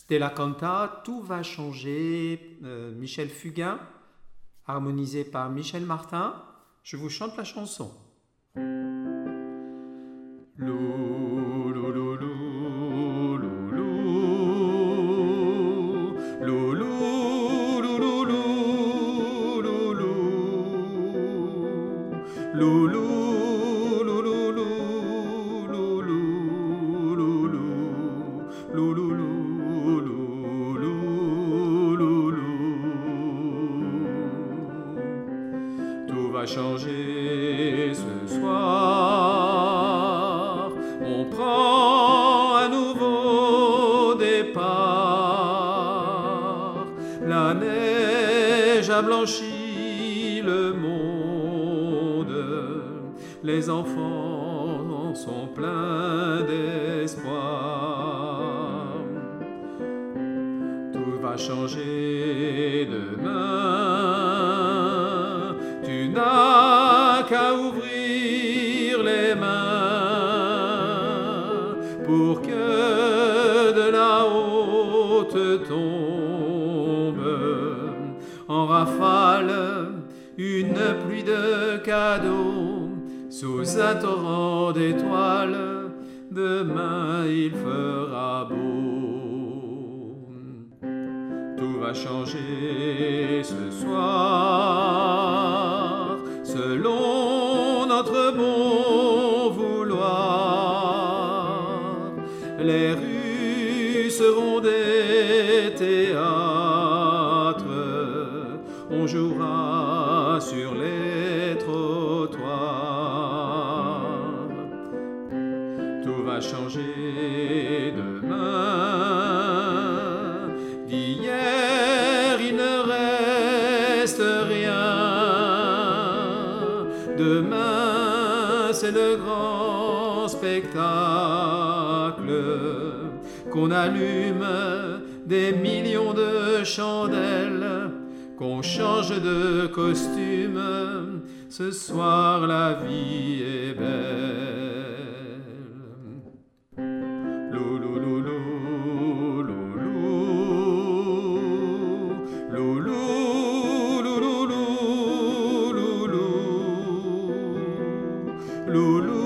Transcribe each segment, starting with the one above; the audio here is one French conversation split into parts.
Stella Canta, Tout va changer, Michel Fugain, harmonisé par Michel Martin. Je vous chante la chanson. Lou, lou, lou, lou, lou, lou, lou, lou, lou, lou, lou, lou, lou, Tout va changer ce soir, on prend un nouveau départ. La neige a blanchi le monde, les enfants sont pleins d'espoir. Tout va changer demain, tu n'as qu'à ouvrir les mains pour que de là-haut te tombe en rafale une pluie de cadeaux sous un torrent d'étoiles. Demain il fera beau. Tout va changer ce soir, selon notre bon vouloir. Les rues seront des théâtres, on jouera sur les trottoirs. Tout va changer demain, d'hier il ne reste rien. Demain c'est le grand spectacle, qu'on allume des millions de chandelles, qu'on change de costume. Ce soir la vie est belle. Lou, lou, lou, lou, lou, lou, lou, lou, lou, lou, lou, lou, lou,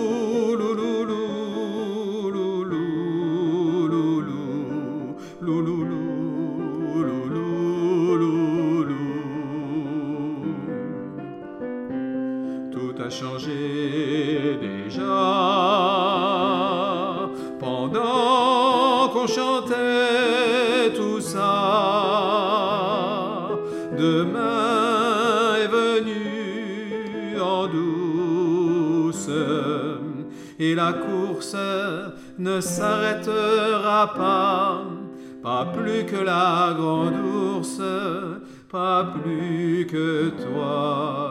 Tout a changé déjà pendant qu'on chantait tout ça. Demain est venu en douce et la course ne s'arrêtera pas. Pas plus que la grande ours, pas plus que toi.